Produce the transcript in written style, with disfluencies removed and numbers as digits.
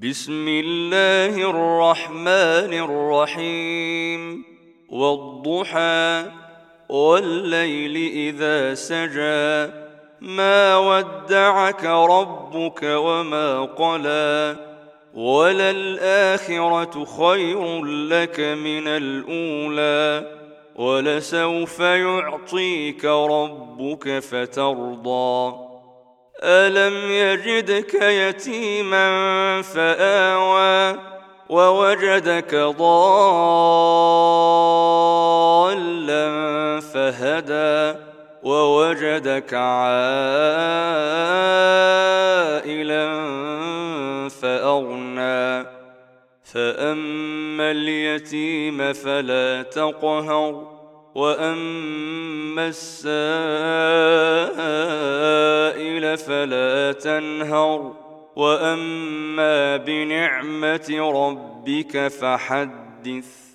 بسم الله الرحمن الرحيم والضحى والليل إذا سجى ما ودعك ربك وما قلى وللآخرة خير لك من الأولى ولسوف يعطيك ربك فترضى ألم يجدك يتيما فآوى ووجدك ضالا فهدى ووجدك عائلا فأغنى فأما اليتيم فلا تقهر وأما السائل فلا تنهر وأما بنعمة ربك فحدث